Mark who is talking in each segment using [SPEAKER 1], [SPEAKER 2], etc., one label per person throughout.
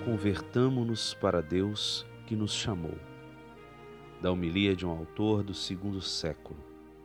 [SPEAKER 1] Convertamo-nos para Deus que nos chamou. Da homilia de um autor do segundo século.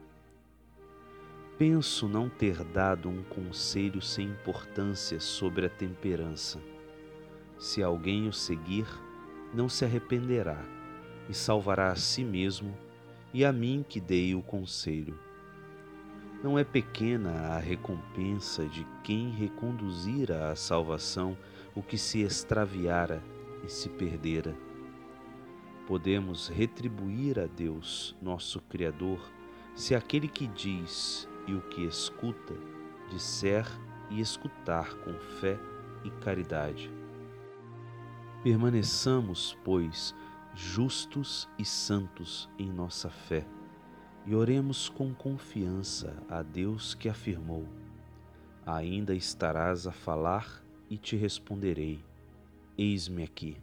[SPEAKER 1] Penso não ter dado um conselho sem importância sobre a temperança. Se alguém o seguir, não se arrependerá e salvará a si mesmo e a mim que dei o conselho. Não é pequena a recompensa de quem reconduzira à salvação o que se extraviara e se perdera. Podemos retribuir a Deus, nosso Criador, se aquele que diz e o que escuta, disser e escutar com fé e caridade. Permaneçamos, pois, justos e santos em nossa fé, e oremos com confiança a Deus que afirmou: ainda estarás a falar e te responderei, eis-me aqui.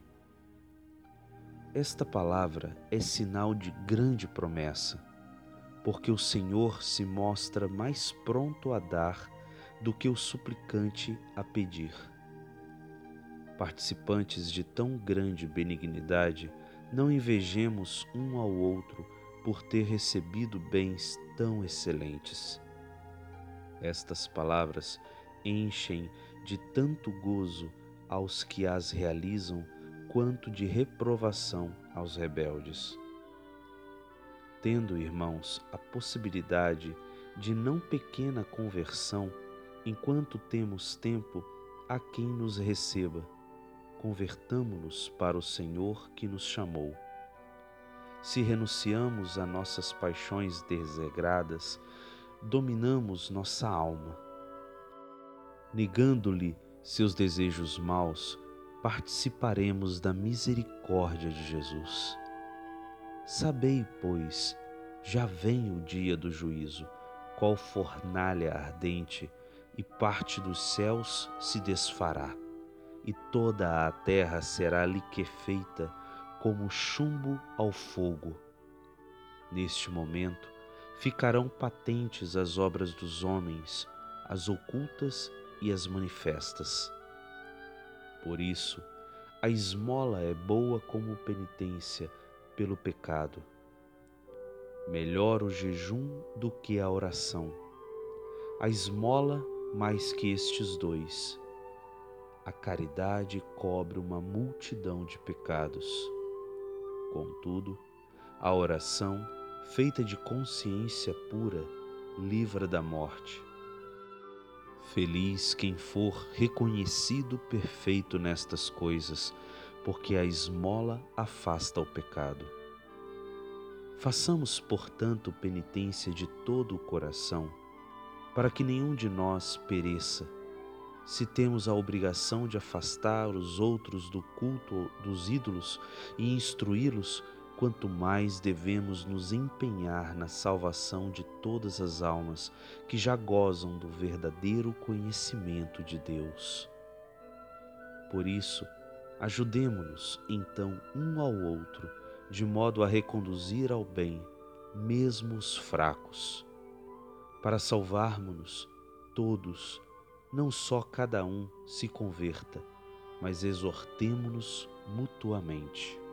[SPEAKER 1] Esta palavra é sinal de grande promessa, porque o Senhor se mostra mais pronto a dar do que o suplicante a pedir. Participantes de tão grande benignidade, não invejemos um ao outro por ter recebido bens tão excelentes. Estas palavras enchem de tanto gozo aos que as realizam, quanto de reprovação aos rebeldes. Tendo, irmãos, a possibilidade de não pequena conversão, enquanto temos tempo, há quem nos receba. Convertamo-nos para o Senhor que nos chamou. Se renunciamos a nossas paixões desregradas, dominamos nossa alma. Negando-lhe seus desejos maus, participaremos da misericórdia de Jesus. Sabei, pois, já vem o dia do juízo, qual fornalha ardente, e parte dos céus se desfará, e toda a terra será liquefeita como chumbo ao fogo. Neste momento, ficarão patentes as obras dos homens, as ocultas e as manifestas. Por isso, a esmola é boa como penitência pelo pecado. Melhor o jejum do que a oração. A esmola mais que estes dois. A caridade cobre uma multidão de pecados. Contudo, a oração, feita de consciência pura, livra da morte. Feliz quem for reconhecido perfeito nestas coisas, porque a esmola afasta o pecado. Façamos, portanto, penitência de todo o coração, para que nenhum de nós pereça. Se temos a obrigação de afastar os outros do culto dos ídolos e instruí-los, quanto mais devemos nos empenhar na salvação de todas as almas que já gozam do verdadeiro conhecimento de Deus. Por isso, ajudemo-nos, então, um ao outro, de modo a reconduzir ao bem, mesmo os fracos. Para salvarmos-nos todos, não só cada um se converta, mas exortemo-nos mutuamente.